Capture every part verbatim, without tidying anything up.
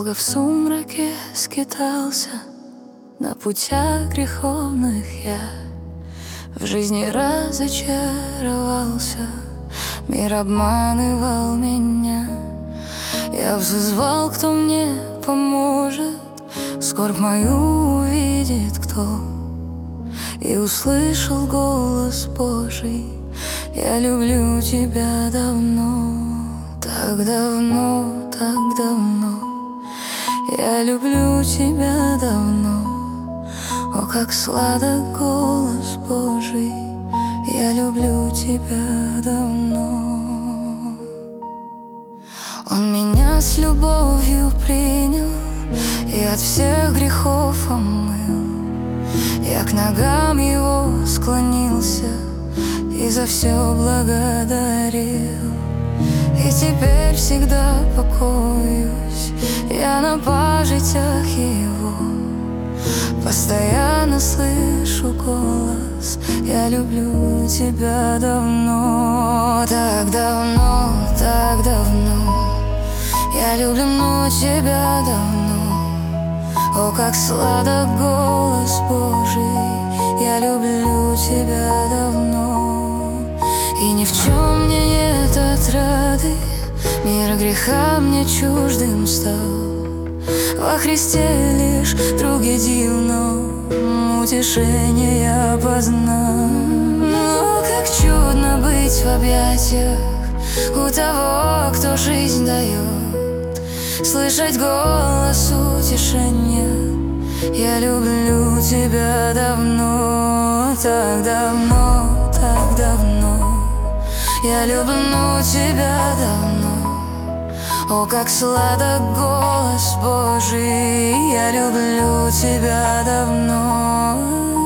Долго в сумраке скитался, на путях греховных я в жизни разочаровался, мир обманывал меня. Я взызвал, кто мне поможет, скорбь мою увидит кто, и услышал голос Божий: я люблю тебя давно. Так давно, так давно, я люблю тебя давно. О, как сладок голос Божий: я люблю тебя давно. Он меня с любовью принял и от всех грехов омыл. Я к ногам его склонился и за все благодарил. И теперь всегда покоюсь я на пажитях его, постоянно слышу голос: я люблю тебя давно. Так давно, так давно, я люблю тебя давно. О, как сладок голос Божий: я люблю тебя давно. И ни в чем мне нет отрады, мир греха мне чуждым стал. Во Христе лишь друг един, но утешение я познал. Но как чудно быть в объятиях у того, кто жизнь дает, слышать голос утешения: я люблю тебя давно. Так давно, так давно, я люблю тебя давно. О, как сладок голос Божий: я люблю тебя давно.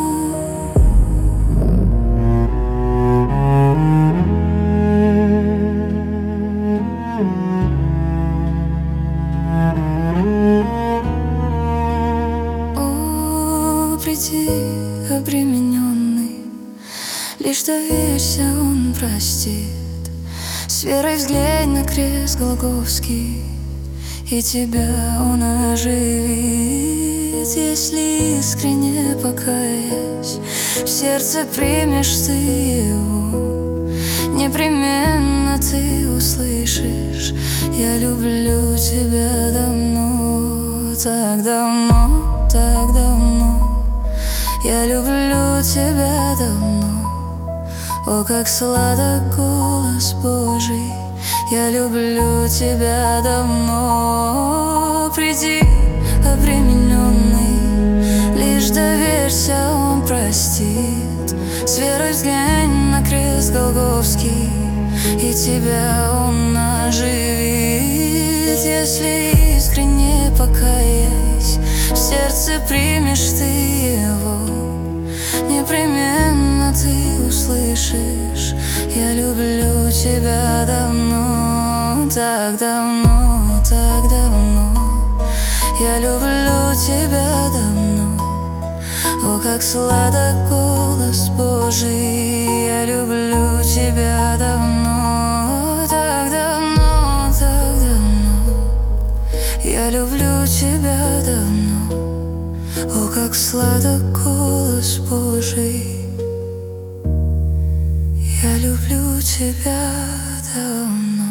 О, приди, обремененный, лишь доверься, он простит. С верой взглянь на крест Голгофский, и тебя он оживит. Если искренне покаясь, в сердце примешь ты его, непременно ты услышишь: я люблю тебя давно. Так давно, так давно, я люблю тебя давно. О, как сладок голос Божий: я люблю тебя давно. Приди, обремененный, лишь доверься, он простит. С верой взглянь на крест Голгофский, и тебя он оживит. Если искренне покаясь, в сердце примешь ты его, непременно ты услышишь: я люблю тебя давно. Так давно, так давно, я люблю тебя давно. О, как сладок голос Божий: я люблю тебя давно. Так давно, так давно, я люблю тебя давно. О, как сладок голос Божий: я люблю тебя давно.